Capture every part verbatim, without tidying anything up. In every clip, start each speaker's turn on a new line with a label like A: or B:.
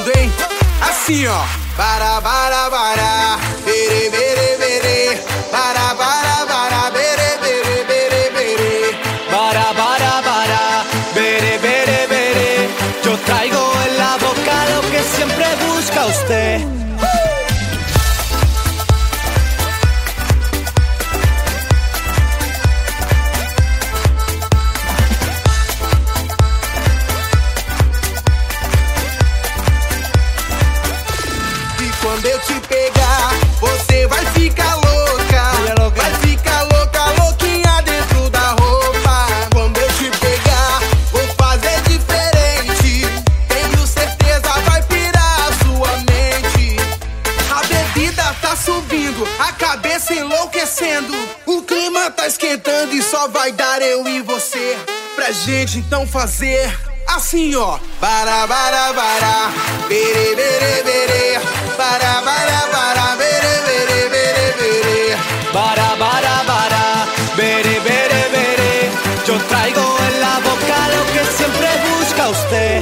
A: mundo, hein? Assim, ó. Bara, bara, bara, bere, bere, bere. Bara, bara, bara, bere, bere, bere, bere.
B: Bara, bara, bara, bere, bere, bere. Yo traigo en la boca lo que siempre busca usted.
A: Quando eu te pegar, você vai ficar louca.
B: louca.
A: Vai ficar louca, louquinha dentro da roupa. Quando eu te pegar, vou fazer diferente. Tenho certeza vai pirar a sua mente. A bebida tá subindo, a cabeça enlouquecendo. O clima tá esquentando e só vai dar eu e você. Pra gente então fazer assim, ó. Bara, bara, bara, bere, bere, bere. Bara, bara, bara, bere, bere, bere, bere.
B: Bara, bara, bara, bere, bere, bere. Yo traigo en la boca lo que siempre busca usted.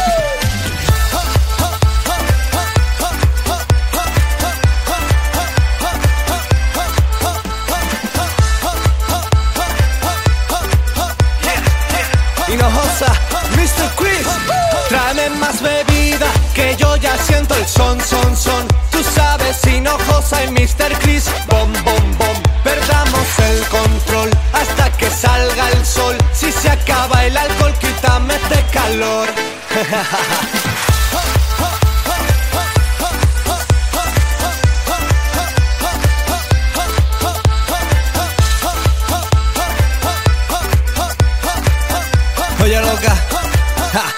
B: Hinojosa, mister Chris, tráeme más bebida, que yo ya siento el son, son, son. Tú sabes, Hinojosa y mister Chris, bom, bom, bom. Perdamos el control hasta que salga el sol. Si se acaba el alcohol, quítame este calor. Oye, loca. Ha.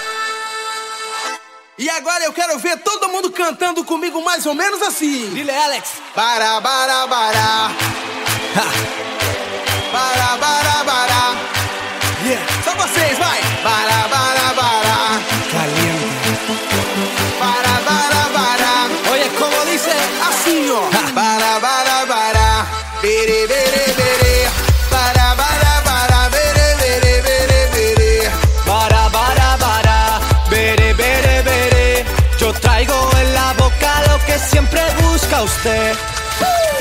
A: E agora eu quero ver todo mundo cantando comigo mais ou menos assim.
B: Dile, Alex.
A: Bara, bara, bara.
B: Ha.
A: Bara, bara, bara.
B: Yeah.
A: Só vocês, vai. Bara, bara, bara.
B: Caliente.
A: Bara, bara, bara.
B: Oye, como dice.
A: Assim, ó.
B: Ha.
A: Bara, bara, bara. Bere, bere, bere. Bara, bara, bara. Bere, bere, bere, bere.
B: Bara, bara, bara, bere, bere, bere. Yo traigo en la boca lo que siempre busca usted.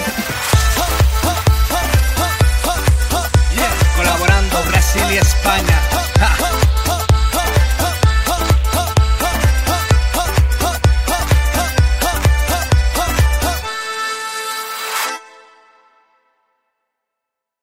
B: Yeah. Colaborando Brasil y España.